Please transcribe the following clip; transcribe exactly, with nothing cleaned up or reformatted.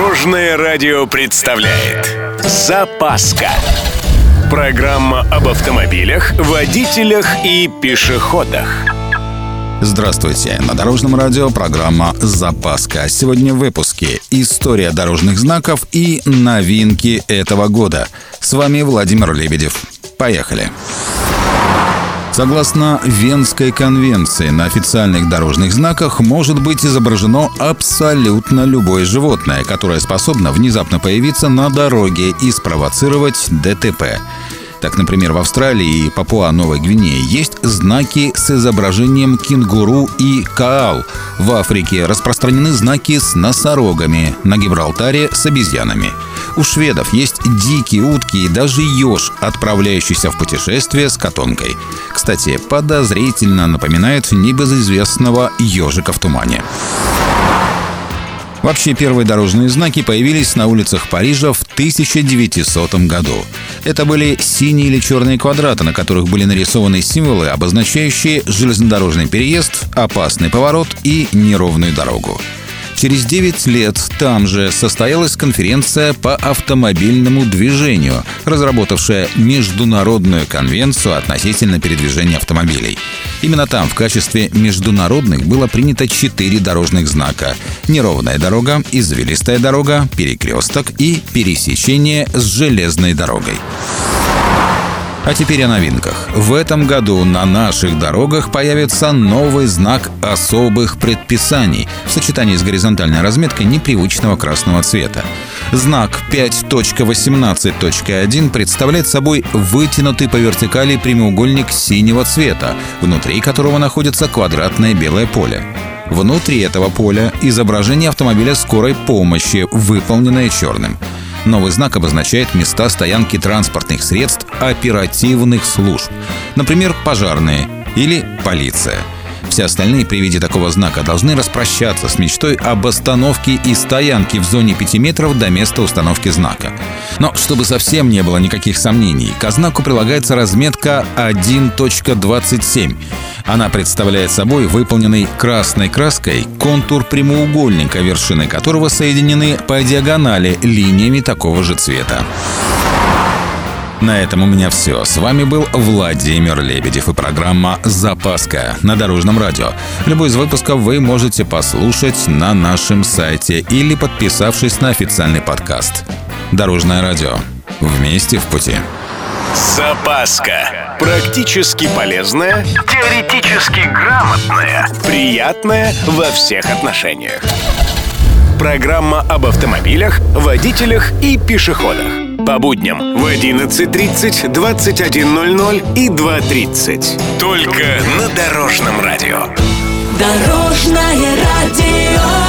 Дорожное радио представляет «Запаска». Программа об автомобилях, водителях и пешеходах. Здравствуйте! На Дорожном радио программа «Запаска». Сегодня в выпуске история дорожных знаков и новинки этого года. С вами Владимир Лебедев. Поехали! Согласно Венской конвенции, на официальных дорожных знаках может быть изображено абсолютно любое животное, которое способно внезапно появиться на дороге и спровоцировать ДТП. Так, например, в Австралии и Папуа-Новой Гвинее есть знаки с изображением кенгуру и коал. В Африке распространены знаки с носорогами, на Гибралтаре с обезьянами. У шведов есть дикие утки и даже еж, отправляющийся в путешествие с котомкой. Кстати, подозрительно напоминает небезызвестного ежика в тумане. Вообще, первые дорожные знаки появились на улицах Парижа в тысяча девятисотом году. Это были синие или черные квадраты, на которых были нарисованы символы, обозначающие железнодорожный переезд, опасный поворот и неровную дорогу. Через девять лет там же состоялась конференция по автомобильному движению, разработавшая международную конвенцию относительно передвижения автомобилей. Именно там в качестве международных было принято четыре дорожных знака: неровная дорога, извилистая дорога, перекресток и пересечение с железной дорогой. А теперь о новинках. В этом году на наших дорогах появится новый знак особых предписаний в сочетании с горизонтальной разметкой непривычного красного цвета. Знак пять точка восемнадцать точка один представляет собой вытянутый по вертикали прямоугольник синего цвета, внутри которого находится квадратное белое поле. Внутри этого поля изображение автомобиля скорой помощи, выполненное черным. Новый знак обозначает места стоянки транспортных средств оперативных служб, например, пожарные или полиция. Все остальные при виде такого знака должны распрощаться с мечтой об остановке и стоянке в зоне пяти метров до места установки знака. Но чтобы совсем не было никаких сомнений, к знаку прилагается разметка один точка двадцать семь. Она представляет собой выполненный красной краской контур прямоугольника, вершины которого соединены по диагонали линиями такого же цвета. На этом у меня все. С вами был Владимир Лебедев и программа «Запаска» на Дорожном радио. Любой из выпусков вы можете послушать на нашем сайте или подписавшись на официальный подкаст. Дорожное радио. Вместе в пути. Запаска. Практически полезная, теоретически грамотная, приятная во всех отношениях. Программа об автомобилях, водителях и пешеходах. По будням в одиннадцать тридцать, двадцать один ноль ноль и два тридцать. Только на Дорожном радио. Дорожное радио.